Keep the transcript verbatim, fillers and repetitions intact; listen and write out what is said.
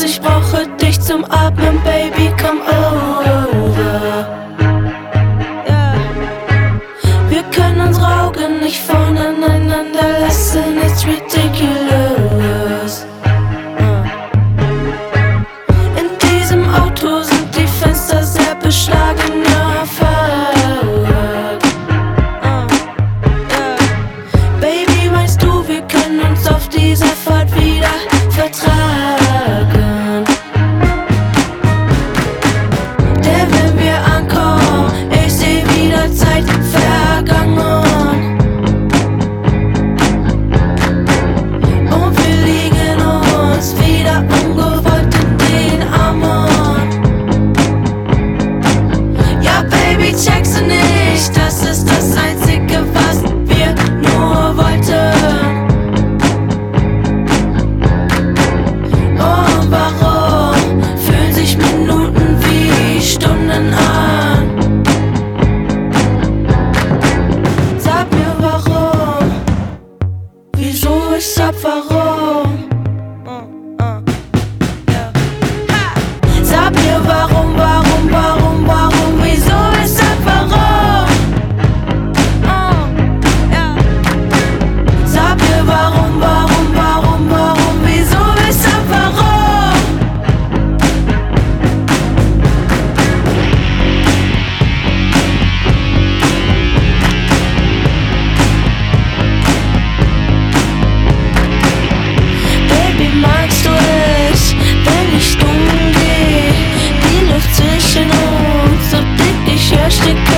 ich brauche dich zum Atmen, Baby, come over. Yeah. Wir können uns Augen nicht voneinander lassen, it's ridiculous. uh. In diesem Auto sind die Fenster sehr beschlagen, ja, fuck. uh. yeah. Baby, meinst du, wir können uns auf dieser Fahrt wieder vertragen? Denn wenn wir ankommen, ich seh wieder Zeit vergangen. Und wir liegen uns wieder ungewollt in den Armen. Ja, Baby, checkst du nicht, das ist das Einzige, was wir nur wollten. Und warum fühlen sich Minuten wie Stunden an? Sag mir warum, wieso, weshalb, warum? Sag mir warum, warum, warum, warum, wieso, weshalb, warum? Sag mir warum, warum, warum, warum, wieso, weshalb, warum? Baby, magst du es, wenn ich stumm geh? Die Luft zwischen uns so dick, ich hör Stück